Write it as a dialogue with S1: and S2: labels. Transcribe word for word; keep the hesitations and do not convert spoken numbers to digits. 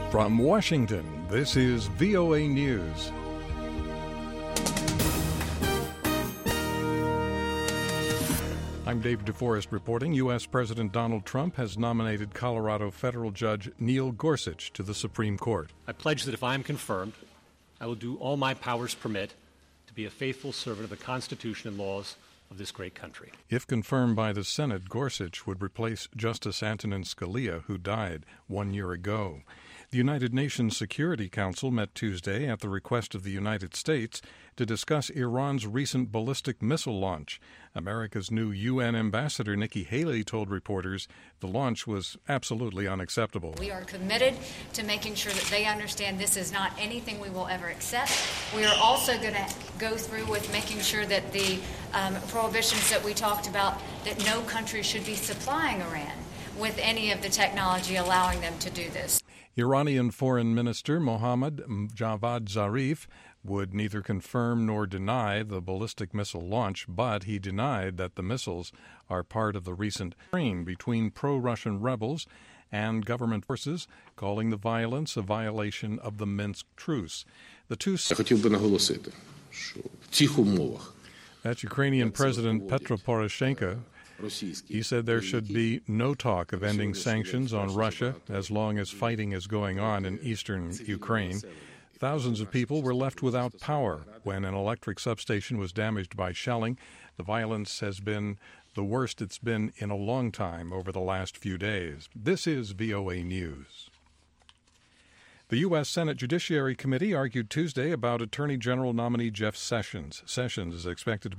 S1: From Washington, this is V O A News. I'm Dave DeForest reporting. U S. President Donald Trump has nominated Colorado federal judge Neil Gorsuch to the Supreme Court.
S2: I pledge that if I am confirmed, I will do all my powers permit to be a faithful servant of the Constitution and laws of this great country.
S1: If confirmed by the Senate, Gorsuch would replace Justice Antonin Scalia, who died one year ago. The United Nations Security Council met Tuesday at the request of the United States to discuss Iran's recent ballistic missile launch. America's new U N ambassador, Nikki Haley, told reporters the launch was absolutely unacceptable.
S3: We are committed to making sure that they understand this is not anything we will ever accept. We are also going to go through with making sure that the um, prohibitions that we talked about, that no country should be supplying Iran with any of the technology allowing them to do this.
S1: Iranian Foreign Minister Mohammad Javad Zarif would neither confirm nor deny the ballistic missile launch, but he denied that the missiles are part of the recent train between pro-Russian rebels and government forces, calling the violence a violation of the Minsk truce. The two.
S4: Я хотів би наголосити, що в цих умовах.
S1: That's Ukrainian President Petro Poroshenko. He said there should be no talk of ending sanctions on Russia as long as fighting is going on in eastern Ukraine. Thousands of people were left without power when an electric substation was damaged by shelling. The violence has been the worst it's been in a long time over the last few days. This is V O A News. The U S. Senate Judiciary Committee argued Tuesday about Attorney General nominee Jeff Sessions. Sessions is expected to